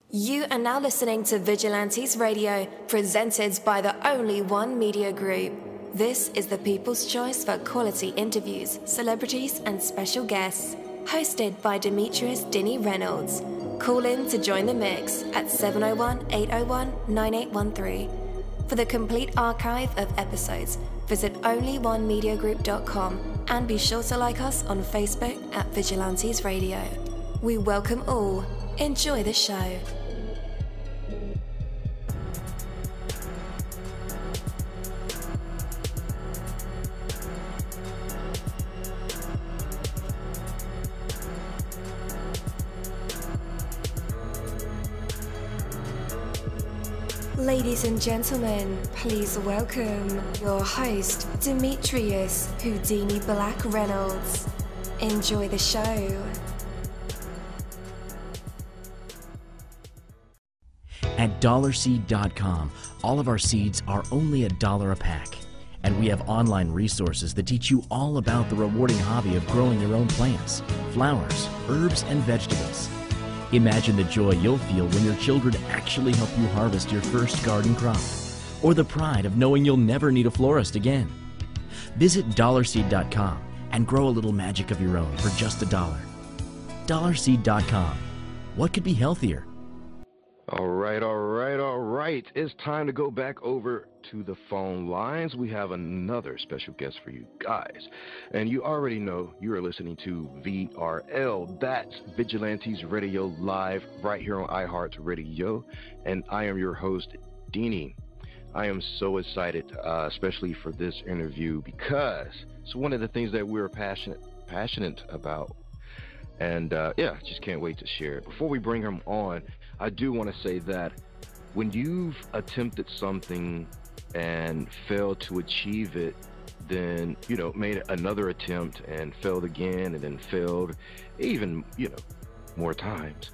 You are now listening to Vigilantes Radio, presented by the Only One Media Group. This is the people's choice for quality interviews, celebrities, and special guests. Hosted by Demetrius Dinny Reynolds. Call in to join the mix at 701-801-9813. For the complete archive of episodes, visit onlyonemediagroup.com and be sure to like us on Facebook at Vigilantes Radio. We welcome all. Enjoy the show. Ladies and gentlemen, please welcome your host, Demetrius Houdini Black Reynolds. Enjoy the show. At dollarseed.com, all of our seeds are only $1 a pack. And we have online resources that teach you all about the rewarding hobby of growing your own plants, flowers, herbs, and vegetables. Imagine the joy you'll feel when your children actually help you harvest your first garden crop, or the pride of knowing you'll never need a florist again. Visit dollarseed.com and grow a little magic of your own for just $1. Dollarseed.com. What could be healthier? All right. It's time to go back over to the phone lines. We have another special guest for you guys. And you already know you are listening to VRL. That's Vigilantes Radio Live right here on iHeartRadio. And I am your host, Deanie. I am so excited, especially for this interview, because it's one of the things that we're passionate about. And just can't wait to share it. Before we bring him on, I do want to say that when you've attempted something and failed to achieve it, then, made another attempt and failed again and then failed even, more times,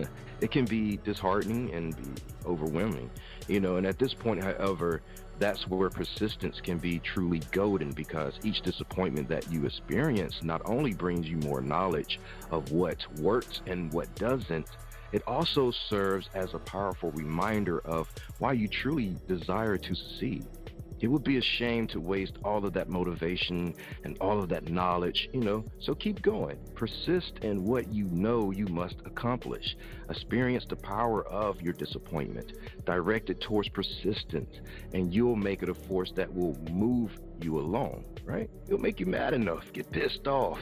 it can be disheartening and be overwhelming, and at this point, however, that's where persistence can be truly golden, because each disappointment that you experience not only brings you more knowledge of what works and what doesn't, it also serves as a powerful reminder of why you truly desire to succeed. It would be a shame to waste all of that motivation and all of that knowledge, so keep going. Persist in what you know you must accomplish. Experience the power of your disappointment. Direct it towards persistence, and you'll make it a force that will move you along, right? It'll make you mad enough, get pissed off.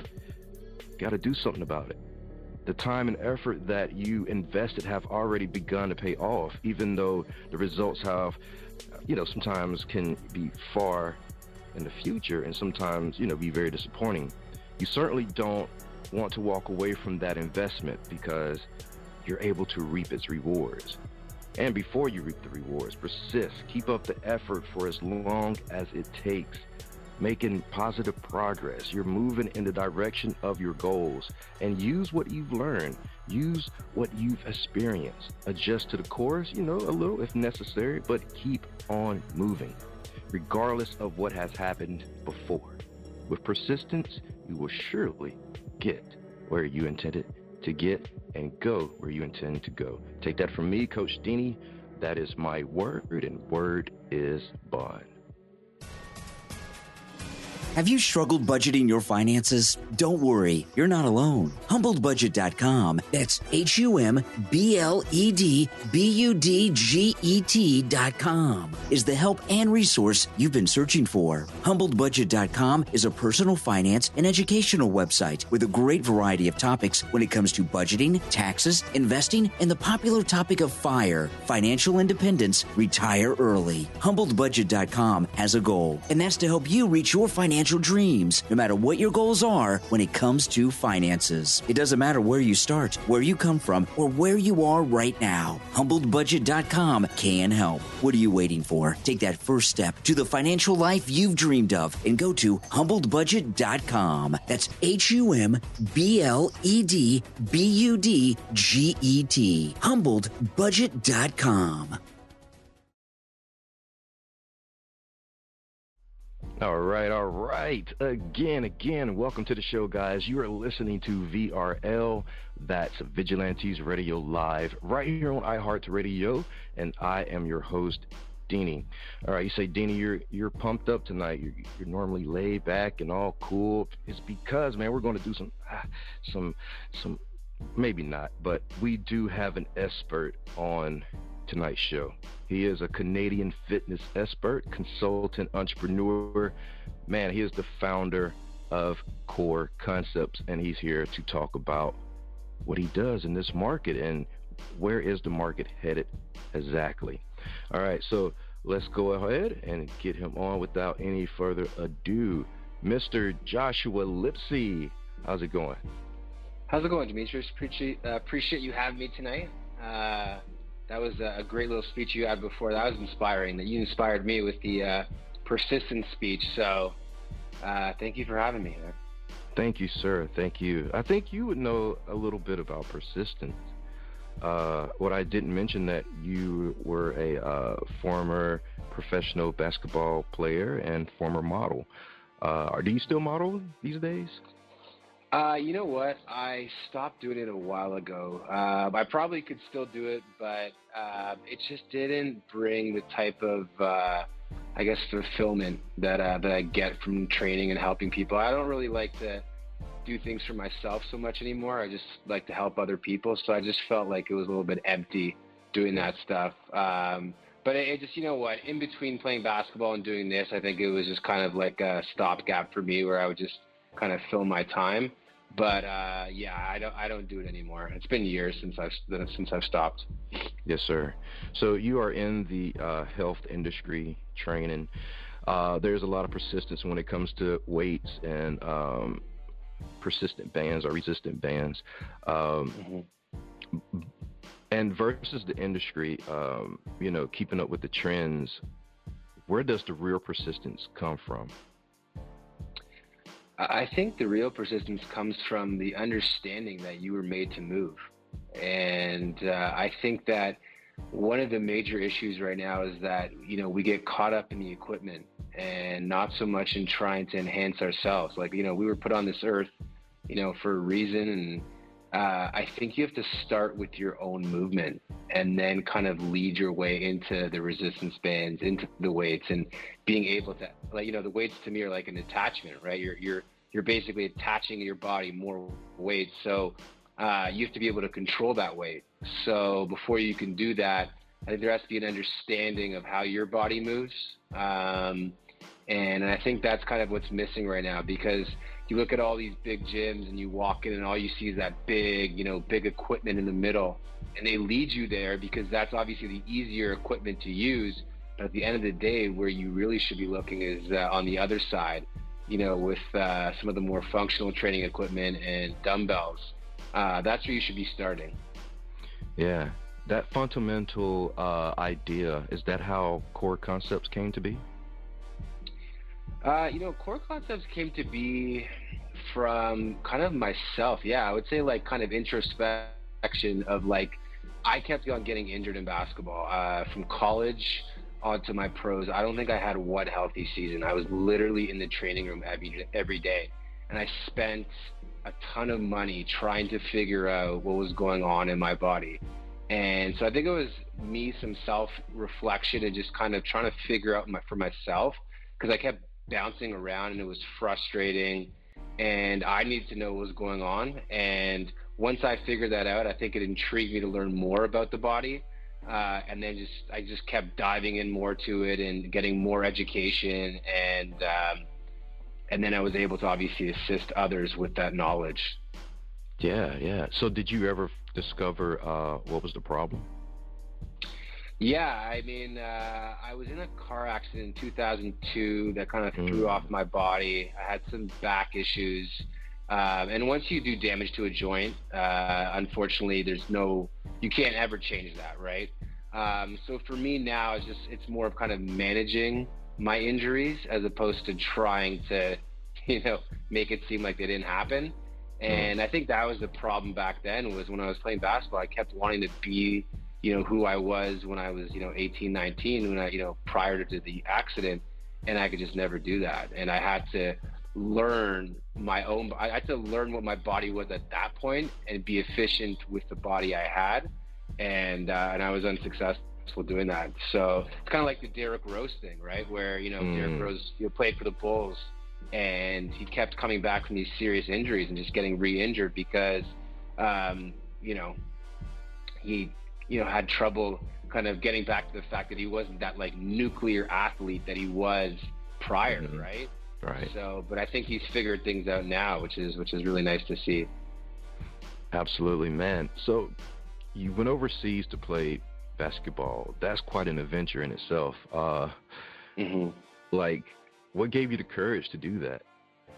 Got to do something about it. The time and effort that you invested have already begun to pay off, even though the results have, sometimes can be far in the future and sometimes, be very disappointing. You certainly don't want to walk away from that investment, because you're able to reap its rewards. And before you reap the rewards, persist. Keep up the effort for as long as it takes. Making positive progress. You're moving in the direction of your goals, and use what you've learned. Use what you've experienced. Adjust to the course, a little if necessary, but keep on moving, regardless of what has happened before. With persistence, you will surely get where you intended to get and go where you intend to go. Take that from me, Coach Deanie. That is my word, and word is bond. Have you struggled budgeting your finances? Don't worry, you're not alone. HumbledBudget.com, that's HumbledBudget.com, is the help and resource you've been searching for. HumbledBudget.com is a personal finance and educational website with a great variety of topics when it comes to budgeting, taxes, investing, and the popular topic of FIRE, financial independence, retire early. HumbledBudget.com has a goal, and that's to help you reach your financial dreams, no matter what your goals are when it comes to finances. It doesn't matter where you start, where you come from, or where you are right now. HumbledBudget.com can help. What are you waiting for? Take that first step to the financial life you've dreamed of and go to HumbledBudget.com. That's HumbledBudget. HumbledBudget.com. All right, all right. Again, welcome to the show, guys. You are listening to VRL, that's Vigilantes Radio Live, right here on iHeartRadio, and I am your host, Deanie. All right, you say, Deanie, you're pumped up tonight. You're normally laid back and all cool. It's because, man, we're going to do some, maybe not, but we do have an expert on tonight's show. He is a Canadian fitness expert, consultant, entrepreneur. Man, he is the founder of Core Concepts, and he's here to talk about what he does in this market and where is the market headed exactly. All right, so let's go ahead and get him on without any further ado. Mr. Joshua Lipsey, how's it going? How's it going, Demetrius? Appreciate you having me tonight. That was a great little speech you had before. That was inspiring. That you inspired me with the persistence speech. So thank you for having me. Thank you, sir. Thank you. I think you would know a little bit about persistence. What I didn't mention that you were a former professional basketball player and former model. Do you still model these days? You know what? I stopped doing it a while ago. I probably could still do it, but it just didn't bring the type of, I guess, fulfillment that I get from training and helping people. I don't really like to do things for myself so much anymore. I just like to help other people. So I just felt like it was a little bit empty doing that stuff. But it just, you know what, in between playing basketball and doing this, I think it was just kind of like a stopgap for me where I would just kind of fill my time. But yeah, I don't do it anymore. It's been years since I've stopped. Yes, sir. So you are in the health industry training. There's a lot of persistence when it comes to weights and persistent bands or resistant bands. And versus the industry, keeping up with the trends, where does the real persistence come from? I think the real persistence comes from the understanding that you were made to move. And I think that one of the major issues right now is that, we get caught up in the equipment and not so much in trying to enhance ourselves. Like, we were put on this earth, for a reason. And I think you have to start with your own movement and then kind of lead your way into the resistance bands, into the weights, and being able to, the weights to me are like an attachment, right? You're basically attaching your body more weight. So you have to be able to control that weight. So before you can do that, I think there has to be an understanding of how your body moves. And I think that's kind of what's missing right now, because you look at all these big gyms and you walk in and all you see is that big equipment in the middle, and they lead you there because that's obviously the easier equipment to use. But at the end of the day, where you really should be looking is on the other side, with some of the more functional training equipment and dumbbells. That's where you should be starting. Yeah, that fundamental idea, is that how Core Concepts came to be? Core Concepts came to be from kind of myself. Yeah, I would say like kind of introspection of like, I kept on getting injured in basketball from college onto my pros. I don't think I had one healthy season. I was literally in the training room every day. And I spent a ton of money trying to figure out what was going on in my body. And so I think it was me, some self-reflection and just kind of trying to figure out for myself, because I kept bouncing around and it was frustrating and I needed to know what was going on. And once I figured that out, I think it intrigued me to learn more about the body. And then I just kept diving in more to it and getting more education. And then I was able to obviously assist others with that knowledge. Yeah. So did you ever discover what was the problem? Yeah, I mean, I was in a car accident in 2002 that kind of threw off my body. I had some back issues. And once you do damage to a joint, unfortunately, you can't ever change that, right? So for me now, it's more of kind of managing my injuries as opposed to trying to, make it seem like they didn't happen. And I think that was the problem back then, was when I was playing basketball, I kept wanting to be, who I was when I was, 18, 19, when I, prior to the accident. and I could just never do that. And I had to learn I had to learn what my body was at that point and be efficient with the body I had. And I was unsuccessful doing that. So it's kind of like the Derrick Rose thing, right? Where, Derrick Rose played for the Bulls, and he kept coming back from these serious injuries and just getting re-injured because, he, had trouble kind of getting back to the fact that he wasn't that like nuclear athlete that he was prior, right? Right. So, but I think he's figured things out now, which is really nice to see. Absolutely, man. So you went overseas to play basketball. That's quite an adventure in itself. Like, what gave you the courage to do that?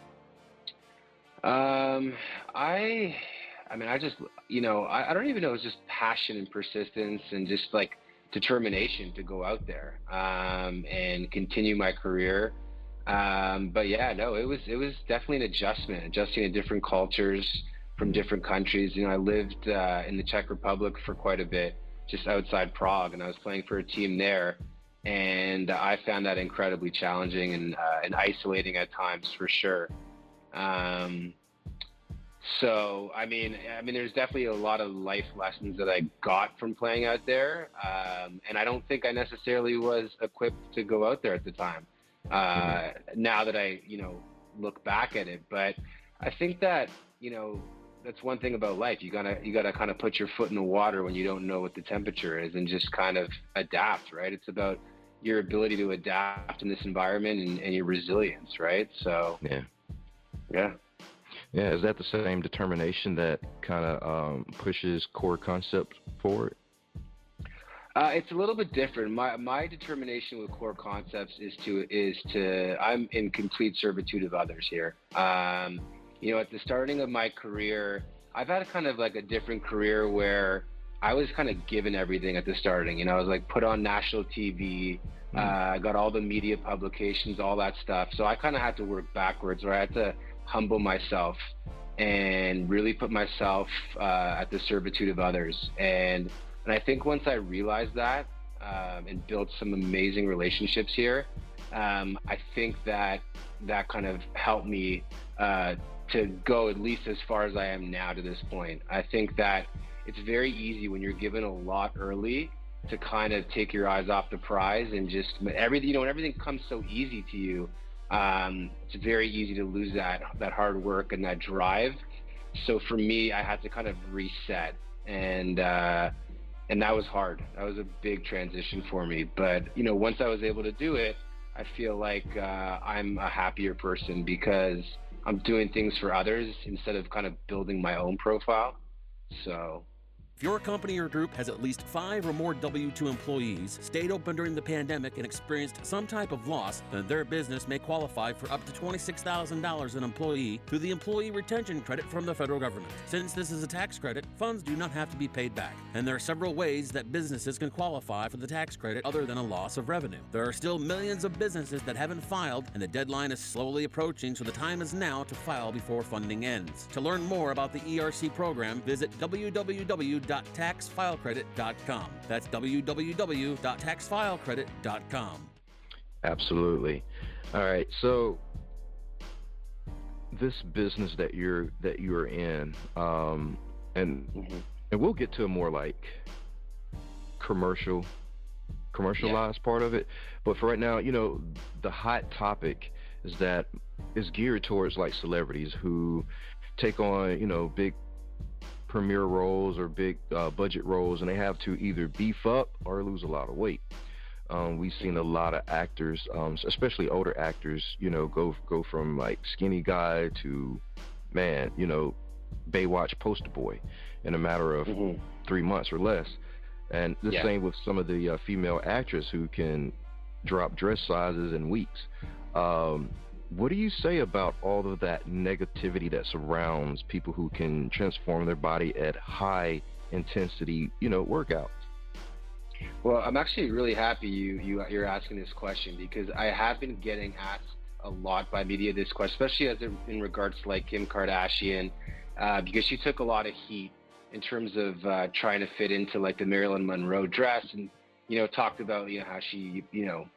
I just, I don't even know. It was just passion and persistence and just like determination to go out there and continue my career. But yeah, no, it was definitely an adjusting to different cultures from different countries. I lived in the Czech Republic for quite a bit, just outside Prague, and I was playing for a team there. And I found that incredibly challenging and isolating at times, for sure. So, there's definitely a lot of life lessons that I got from playing out there. And I don't think I necessarily was equipped to go out there at the time. Now that I, look back at it, but I think that, that's one thing about life. You gotta kind of put your foot in the water when you don't know what the temperature is and just kind of adapt, right? It's about your ability to adapt in this environment and your resilience, right? So, yeah. Yeah, is that the same determination that kind of pushes Core Concepts forward? It's a little bit different. My determination with Core Concepts is to I'm in complete servitude of others here. At the starting of my career, I've had kind of like a different career where I was kind of given everything at the starting. I was like put on national TV. I got all the media publications, all that stuff. So I kind of had to work backwards, where I had to humble myself and really put myself at the servitude of others. And I think once I realized that and built some amazing relationships here, I think that kind of helped me to go at least as far as I am now to this point. I think that it's very easy when you're given a lot early to kind of take your eyes off the prize and just everything, when everything comes so easy to you, it's very easy to lose that hard work and that drive. So for me, I had to kind of reset, and that was hard. That was a big transition for me. But once I was able to do it, I feel like I'm a happier person because I'm doing things for others instead of kind of building my own profile. So. If your company or group has at least 5 or more W-2 employees, stayed open during the pandemic, and experienced some type of loss, then their business may qualify for up to $26,000 an employee through the Employee Retention Credit from the federal government. Since this is a tax credit, funds do not have to be paid back, and there are several ways that businesses can qualify for the tax credit other than a loss of revenue. There are still millions of businesses that haven't filed, and the deadline is slowly approaching, so the time is now to file before funding ends. To learn more about the ERC program, visit www.taxfilecredit.com. That's www.taxfilecredit.com. Absolutely. All right. So this business that you're in, and we'll get to a more like commercialized part of it. But for right now, the hot topic is that it's geared towards like celebrities who take on, big premiere roles or big budget roles, and they have to either beef up or lose a lot of weight. We've seen a lot of actors, especially older actors, go from like skinny guy to, man, Baywatch poster boy in a matter of 3 months or less. And the same with some of the female actors who can drop dress sizes in weeks. What do you say about all of that negativity that surrounds people who can transform their body at high intensity, workouts? Well, I'm actually really happy you're asking this question, because I have been getting asked a lot by media this question, especially in regards to like Kim Kardashian, because she took a lot of heat in terms of trying to fit into like the Marilyn Monroe dress, and talked about how she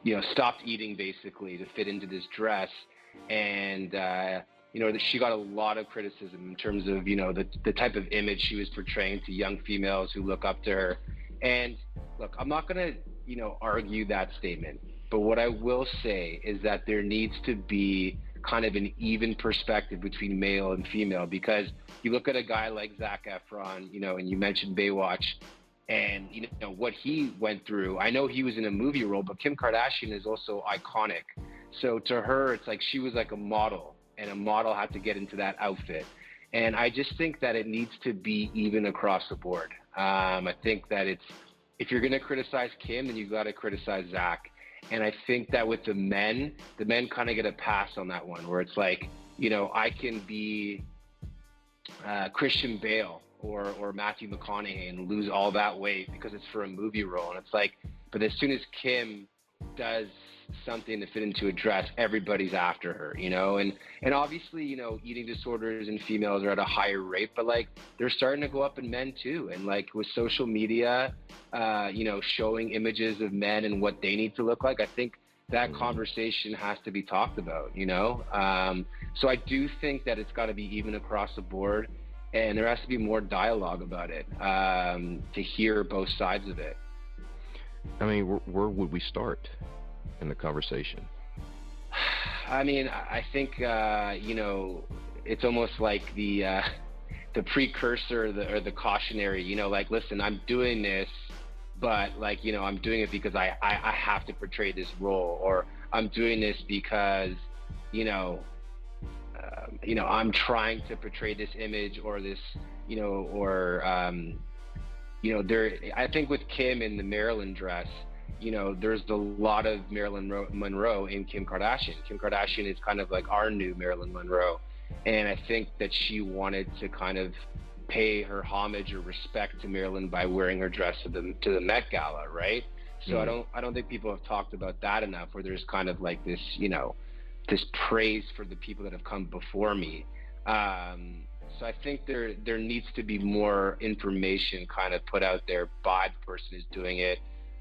stopped eating basically to fit into this dress. And, she got a lot of criticism in terms of, the type of image she was portraying to young females who look up to her. And look, I'm not going to, argue that statement. But what I will say is that there needs to be kind of an even perspective between male and female, because you look at a guy like Zac Efron, and you mentioned Baywatch, and what he went through. I know he was in a movie role, but Kim Kardashian is also iconic. So to her, it's like she was like a model, and a model had to get into that outfit. And I just think that it needs to be even across the board. I think that if you're going to criticize Kim, then you've got to criticize Zac. And I think that with the men kind of get a pass on that one, where it's like, I can be Christian Bale or Matthew McConaughey and lose all that weight because it's for a movie role. And it's like, but as soon as Kim does something to fit into a dress, everybody's after her, and obviously, eating disorders in females are at a higher rate, but like they're starting to go up in men too. And like with social media, showing images of men and what they need to look like, I think that conversation has to be talked about, so I do think that it's got to be even across the board, and there has to be more dialogue about it, to hear both sides of it. I mean, where would we start in the conversation? I mean, I think, it's almost like the precursor or the cautionary, like, listen, I'm doing this, but like, I'm doing it because I have to portray this role, or I'm doing this because, I'm trying to portray this image or this, I think with Kim in the Marilyn dress, there's a lot of Marilyn Monroe in Kim Kardashian. Kim Kardashian is kind of like our new Marilyn Monroe. And I think that she wanted to kind of pay her homage or respect to Marilyn by wearing her dress to the Met Gala, right? So I don't think people have talked about that enough, where there's kind of like this, this praise for the people that have come before me. So I think there needs to be more information kind of put out there by the person who's doing it.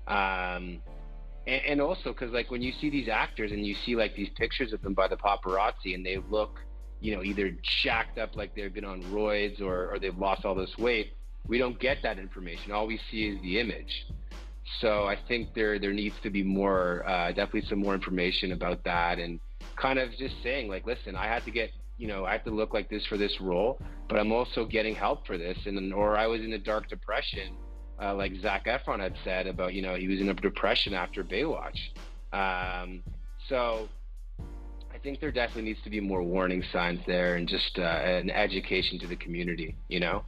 And also because like when you see these actors and you see like these pictures of them by the paparazzi and they look, either jacked up like they've been on roids or they've lost all this weight, we don't get that information. All we see is the image. So I think there needs to be more, definitely some more information about that, and kind of just saying like, listen, I had to get, I have to look like this for this role, but I'm also getting help for this. Or I was in a dark depression, like Zac Efron had said about, he was in a depression after Baywatch. So I think there definitely needs to be more warning signs there, and just an education to the community, Yeah.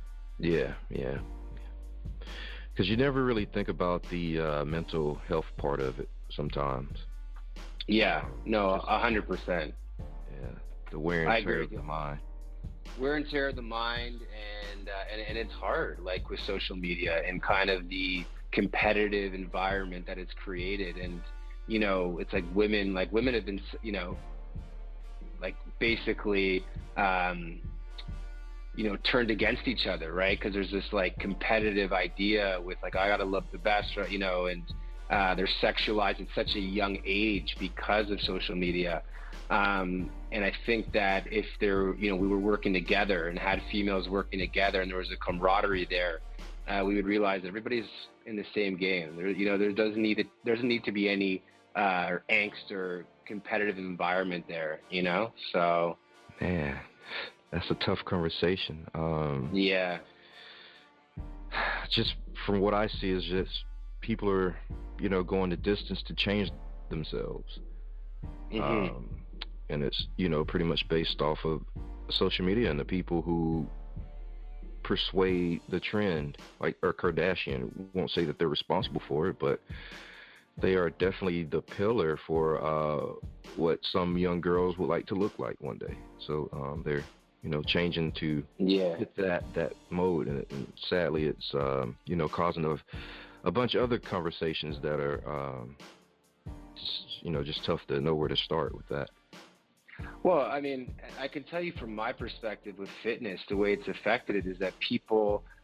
Because you never really think about the mental health part of it sometimes. Yeah, no, 100%. Yeah, the wear and tear of the mind. Wear and tear of the mind, and it's hard, like with social media and kind of the competitive environment that it's created. And, it's like women have been, like basically, turned against each other, right? Because there's this like competitive idea with like, I gotta look the best, right? And they're sexualized at such a young age because of social media. And I think that if we were working together and had females working together and there was a camaraderie there, we would realize that everybody's in the same game. There doesn't need to be any angst or competitive environment there, So, man, that's a tough conversation. Yeah. Just from what I see is just people are, going the distance to change themselves. Mm-hmm. And it's, pretty much based off of social media and the people who persuade the trend, like Kardashian. Won't say that they're responsible for it, but they are definitely the pillar for what some young girls would like to look like one day. So they're, changing to hit that mode, and sadly, it's causing a bunch of other conversations that are just tough to know where to start with that. Well, I mean, I can tell you from my perspective with fitness, the way it's affected it is that people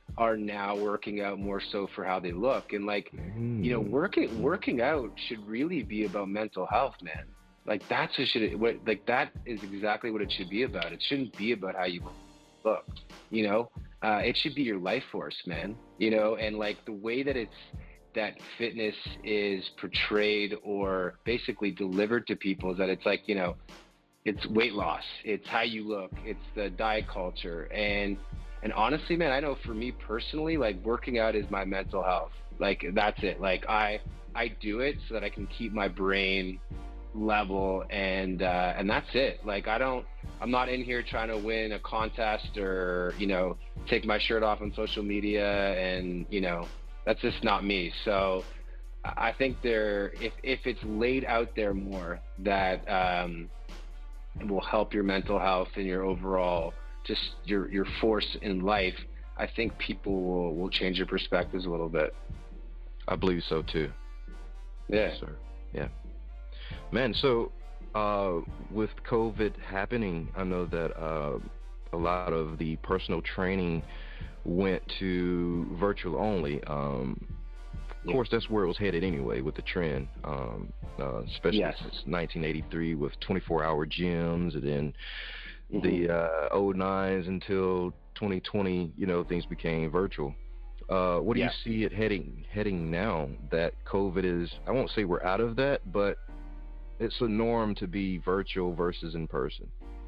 are now working out more so for how they look. And like, you know, working out should really be about mental health, man. Like that is exactly what it should be about. It shouldn't be about how you look, you know. It should be your life force, man, you know. And like the way that fitness is portrayed or basically delivered to people is that it's like, you know, it's weight loss, it's how you look, it's the diet culture. And honestly, man, I know for me personally, like working out is my mental health. Like that's it. Like I do it so that I can keep my brain level, and that's it. Like I'm not in here trying to win a contest or, you know, take my shirt off on social media, and, you know, that's just not me. So I think if it's laid out there more, that it will help your mental health and your overall, just your force in life, I think people will change their perspectives a little bit. I believe so too. Yeah. Yes, sir. Yeah. Man, so with COVID happening, I know that a lot of the personal training went to virtual only. Of course, that's where it was headed anyway with the trend, especially since 1983 with 24-hour gyms, and then the 09s until 2020, you know, things became virtual. What do you see it heading now that COVID is, I won't say we're out of that, but it's a norm to be virtual versus in person?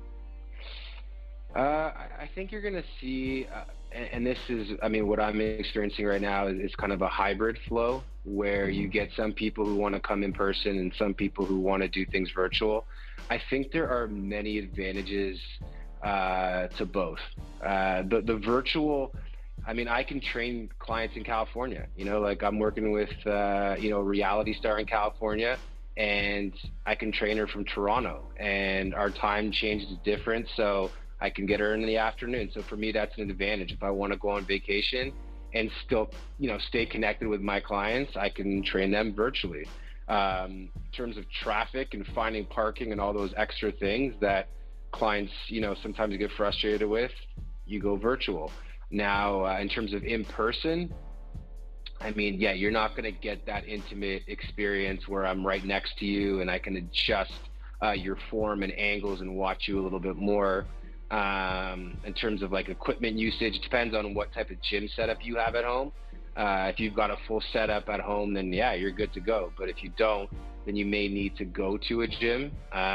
I think you're going to see, and this is, I mean, what I'm experiencing right now is kind of a hybrid flow where you get some people who want to come in person and some people who want to do things virtual. I think there are many advantages to both. The virtual, I mean, I can train clients in California, you know, like I'm working with, you know, a reality star in California, and I can train her from Toronto, and our time change is different. So I can get her in the afternoon. So for me, that's an advantage. If I want to go on vacation and still, you know, stay connected with my clients, I can train them virtually. In terms of traffic and finding parking and all those extra things that clients, you know, sometimes get frustrated with, you go virtual. Now, in terms of in person, I mean, yeah, you're not going to get that intimate experience where I'm right next to you and I can adjust your form and angles and watch you a little bit more. In terms of like equipment usage, it depends on what type of gym setup you have at home. If you've got a full setup at home, then yeah, you're good to go. But if you don't, then you may need to go to a gym.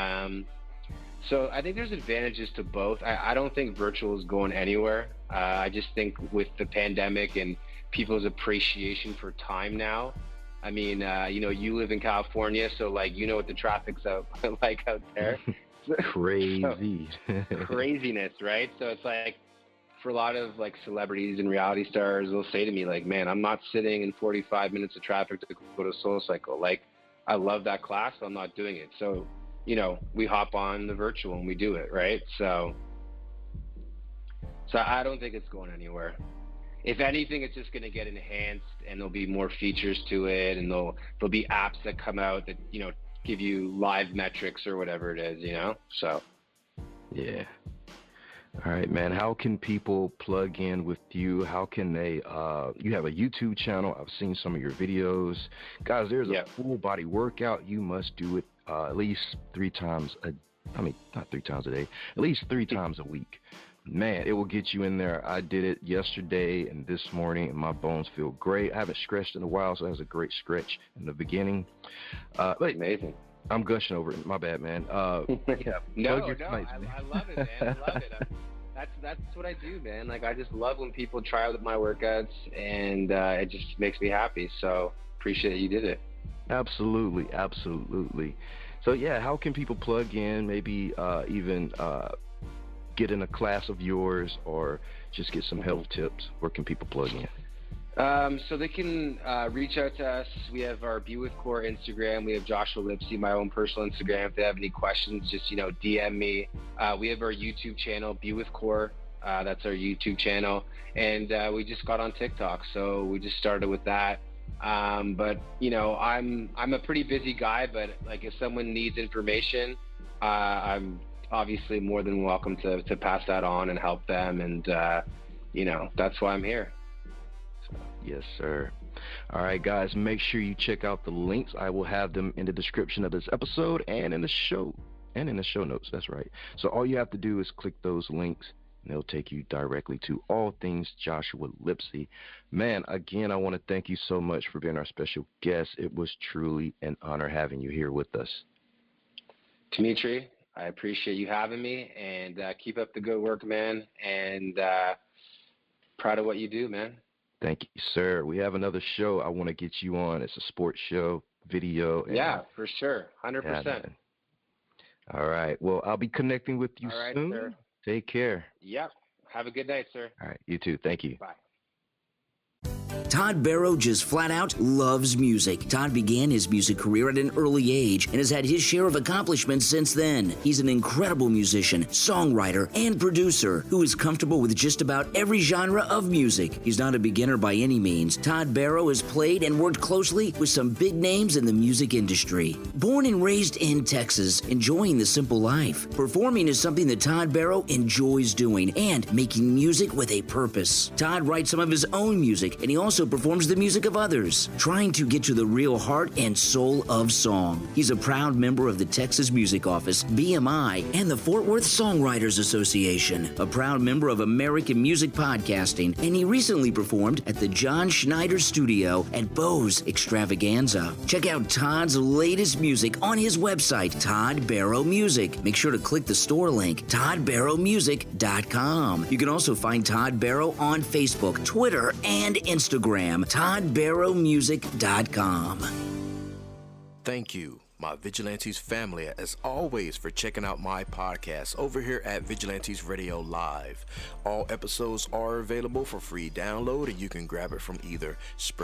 So I think there's advantages to both. I don't think virtual is going anywhere. I just think with the pandemic and people's appreciation for time now, I mean, you know, you live in California, so like, you know what the traffic's like out there. Crazy. Craziness, right? So it's like, for a lot of like celebrities and reality stars, they'll say to me like, man, I'm not sitting in 45 minutes of traffic to go to SoulCycle. Like, I love that class, but I'm not doing it. So, you know, we hop on the virtual and we do it, right? So I don't think it's going anywhere. If anything, it's just going to get enhanced, and there'll be more features to it, and there'll be apps that come out that, you know, give you live metrics or whatever it is, you know? So yeah. All right, man. How can people plug in with you? How can they, you have a YouTube channel. I've seen some of your videos. Guys, there's a full body workout. You must do it at least 3 times not 3 times a day, at least 3 times a week. Man, it will get you in there. I did it yesterday and this morning, and my bones feel great. I haven't stretched in a while, so that was a great stretch in the beginning. But amazing. I'm gushing over it. My bad, man. Yeah, no, I love it, man. I love it. That's what I do, man. Like, I just love when people try out my workouts, and it just makes me happy. So appreciate you did it. Absolutely, absolutely. So yeah, how can people plug in? Maybe even get in a class of yours, or just get some health tips? Where can people plug in? So they can reach out to us. We have our Be With Core Instagram. We have Joshua Lipsy, my own personal Instagram. If they have any questions, just, you know, DM me. We have our YouTube channel, Be With Core. That's our YouTube channel. And we just got on TikTok, so we just started with that. But, you know, I'm a pretty busy guy, but like if someone needs information, I'm obviously more than welcome to pass that on and help them. And, you know, that's why I'm here. Yes, sir. All right, guys, make sure you check out the links. I will have them in the description of this episode and in the show notes. That's right. So all you have to do is click those links, and they'll take you directly to all things Joshua Lipsey. Man, again, I want to thank you so much for being our special guest. It was truly an honor having you here with us. Dimitri, I appreciate you having me, and keep up the good work, man, and proud of what you do, man. Thank you, sir. We have another show I want to get you on. It's a sports show, video. Yeah, for sure. 100%. Yeah, all right. Well, I'll be connecting with you soon. Sir. Take care. Yep. Have a good night, sir. All right. You too. Thank you. Bye. Todd Barrow just flat out loves music. Todd began his music career at an early age and has had his share of accomplishments since then. He's an incredible musician, songwriter, and producer who is comfortable with just about every genre of music. He's not a beginner by any means. Todd Barrow has played and worked closely with some big names in the music industry. Born and raised in Texas, enjoying the simple life. Performing is something that Todd Barrow enjoys doing, and making music with a purpose. Todd writes some of his own music, and he also performs the music of others, trying to get to the real heart and soul of song. He's a proud member of the Texas Music Office, BMI, and the Fort Worth Songwriters Association, a proud member of American Music Podcasting, and he recently performed at the John Schneider Studio at Bose Extravaganza. Check out Todd's latest music on his website, Todd Barrow Music. Make sure to click the store link, toddbarrowmusic.com. You can also find Todd Barrow on Facebook, Twitter, and Instagram, toddbarrowmusic.com. Thank you, my Vigilantes family, as always, for checking out my podcast over here at Vigilantes Radio Live. All episodes are available for free download, and you can grab it from either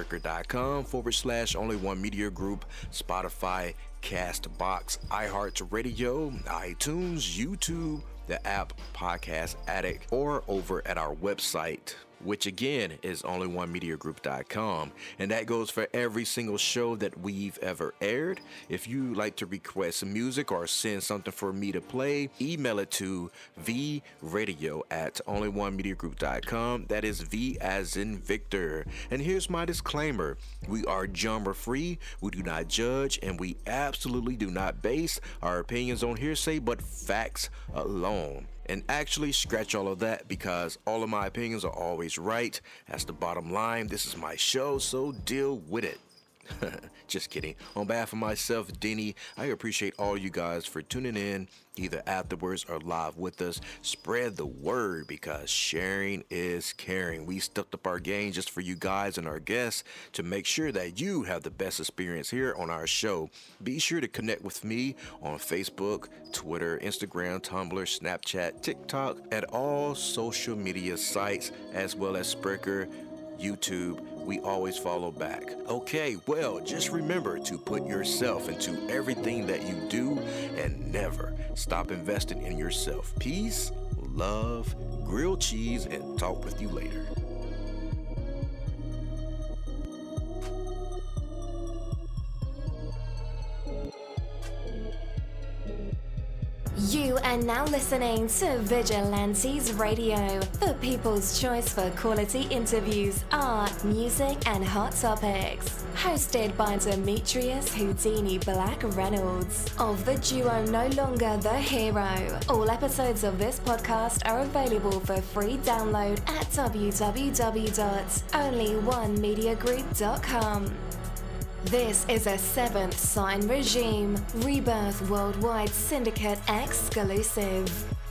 Spreaker.com/only1mediagroup, Spotify, Castbox, iHeartRadio, iTunes, YouTube, the app Podcast Addict, or over at our website, which again is only1mediagroup.com, and that goes for every single show that we've ever aired. If you like to request some music or send something for me to play, email it to vradio@only1mediagroup.com. That is V as in Victor. And here's my disclaimer: we are genre free, we do not judge, and we absolutely do not base our opinions on hearsay but facts alone. And actually, scratch all of that, because all of my opinions are always right. That's the bottom line. This is my show, so deal with it. Just kidding. On behalf of myself, Denny, I appreciate all you guys for tuning in, either afterwards or live with us. Spread the word, because sharing is caring. We stepped up our game just for you guys and our guests to make sure that you have the best experience here on our show. Be sure to connect with me on Facebook, Twitter, Instagram, Tumblr, Snapchat, TikTok, and all social media sites, as well as Spreaker, YouTube. We always follow back. Okay, well, just remember to put yourself into everything that you do and never stop investing in yourself. Peace, love, grilled cheese, and talk with you later. You are now listening to Vigilantes Radio, the people's choice for quality interviews, art, music, and hot topics. Hosted by Demetrius Houdini Black Reynolds of the duo No Longer the Hero. All episodes of this podcast are available for free download at www.onlyonemediagroup.com. This is a Seventh Sign Regime Rebirth Worldwide Syndicate exclusive.